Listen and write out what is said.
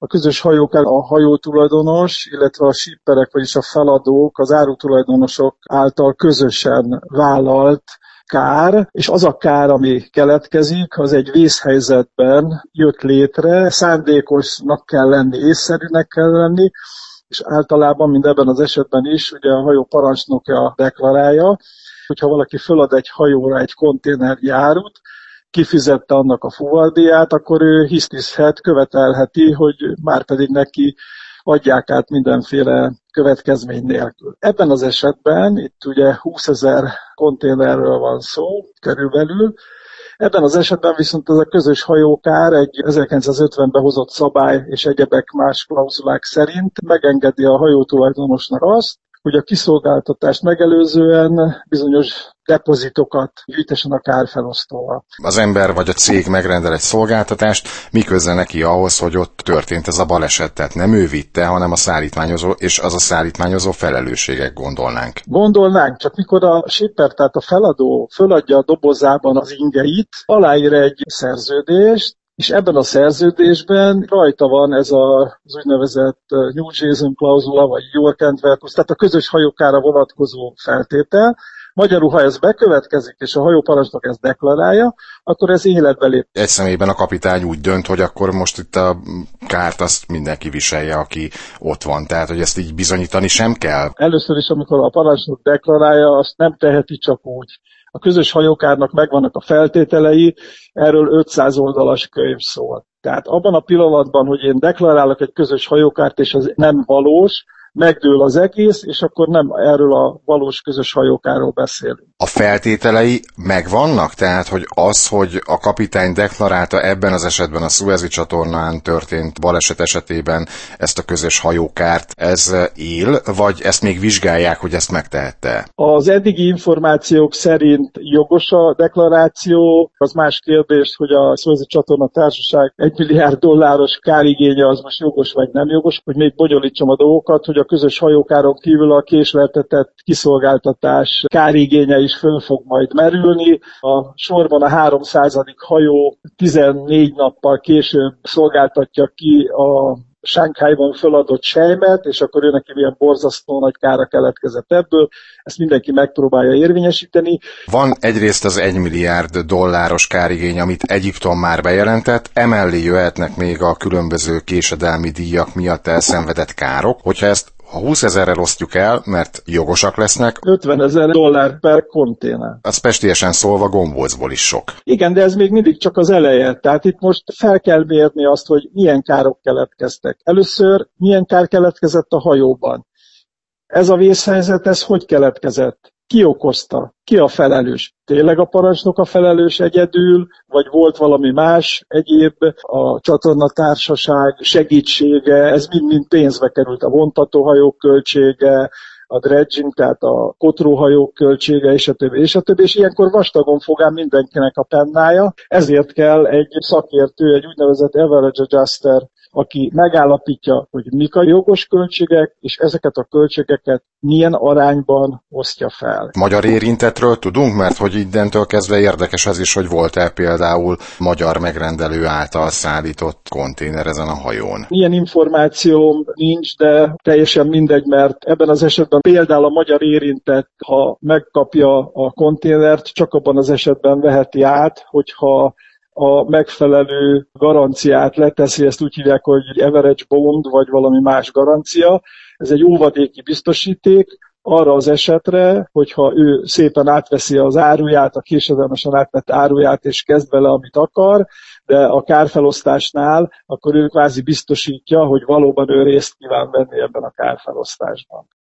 A közös hajókár a hajótulajdonos, illetve a shipperek, vagyis a feladók, az árutulajdonosok által közösen vállalt kár, és az a kár, ami keletkezik, az egy vészhelyzetben jött létre, szándékosnak kell lenni, észszerűnek kell lenni, és általában, mint ebben az esetben is, ugye a hajó parancsnokja deklarálja, hogyha valaki fölad egy hajóra egy konténernyi árut, kifizette annak a fuvardíját, akkor ő hisztizhet, követelheti, hogy márpedig neki adják át mindenféle következmény nélkül. Ebben az esetben, itt ugye 20 000 konténerről van szó körülbelül, ebben az esetben viszont ez a közös hajókár egy 1950-ben hozott szabály és egyebek más klauzulák szerint megengedi a hajótulajdonosnak azt, hogy a kiszolgáltatást megelőzően bizonyos depozitokat gyűjtessen a kárfelosztóval. Az ember vagy a cég megrendel egy szolgáltatást, mi köze neki ahhoz, hogy ott történt ez a baleset, tehát nem ő vitte, hanem a szállítmányozó, és az a szállítmányozó felelősségek gondolnánk. Gondolnánk, csak mikor a shipper, tehát a feladó föladja a dobozában az ingeit, aláír egy szerződést, és ebben a szerződésben rajta van ez az úgynevezett New Jason klauzula, vagy York and Vertus, tehát a közös hajókára vonatkozó feltétel. Magyarul, ha ez bekövetkezik, és a hajóparancsnok ezt deklarálja, akkor ez életbe lép. Egy személyben a kapitány úgy dönt, hogy akkor most itt a kárt azt mindenki viselje, aki ott van. Tehát, hogy ezt így bizonyítani sem kell. Először is, amikor a parancsnok deklarálja, azt nem teheti csak úgy. A közös hajókárnak megvannak a feltételei, erről 500 oldalas könyv szól. Tehát abban a pillanatban, hogy én deklarálok egy közös hajókárt, és az nem valós, megdől az egész, és akkor nem erről a valós közös hajókárról beszélünk. A feltételei megvannak? Tehát, hogy az, hogy a kapitány deklarálta ebben az esetben a Szuezi csatornán történt baleset esetében ezt a közös hajókárt, ez él, vagy ezt még vizsgálják, hogy ezt megtehette? Az eddigi információk szerint jogos a deklaráció, az más kérdés, hogy a Szuezi csatorna társaság $1 milliárd kárigénye az most jogos vagy nem jogos, hogy még bonyolítsam a dolgokat, hogy a közös hajókáron kívül a késleltetett kiszolgáltatás kárigénye is föl fog majd merülni. A sorban a 300. hajó 14 nappal később szolgáltatja ki a Sánkhájban föladott sejmet, és akkor őnek ilyen borzasztó nagy kára keletkezett ebből. Ezt mindenki megpróbálja érvényesíteni. Van egyrészt az $1 milliárd kárigény, amit Egyiptom már bejelentett, emellé jöhetnek még a különböző késedelmi díjak miatt elszenvedett károk. Hogyha ezt a 20 000-rel osztjuk el, mert jogosak lesznek. $50,000 per konténer. Az pestiesen szólva gombócból is sok. Igen, de ez még mindig csak az eleje. Tehát itt most fel kell mérni azt, hogy milyen károk keletkeztek. Először milyen kár keletkezett a hajóban. Ez a vészhelyzet, ez hogy keletkezett? Ki okozta? Ki a felelős? Tényleg a parancsnok a felelős egyedül, vagy volt valami más egyéb, a csatornatársaság segítsége, ez mind-mind pénzbe került, a vontatóhajók költsége, a dredging, tehát a kotróhajók költsége, és a többi, és a többi, és ilyenkor vastagon fog ám mindenkinek a pennája, ezért kell egy szakértő, egy úgynevezett average adjuster, aki megállapítja, hogy mik a jogos költségek, és ezeket a költségeket milyen arányban osztja fel. Magyar érintettről tudunk, mert hogy innentől kezdve érdekes az is, hogy volt-e például magyar megrendelő által szállított konténer ezen a hajón. Ilyen információm nincs, de teljesen mindegy, mert ebben az esetben például a magyar érintett, ha megkapja a konténert, csak abban az esetben veheti át, hogyha a megfelelő garanciát leteszi, ezt úgy hívják, hogy average bond, vagy valami más garancia. Ez egy óvadéki biztosíték arra az esetre, hogyha ő szépen átveszi az áruját, a késedelmesen átvett áruját, és kezd vele, amit akar, de a kárfelosztásnál, akkor ő kvázi biztosítja, hogy valóban ő részt kíván venni ebben a kárfelosztásban.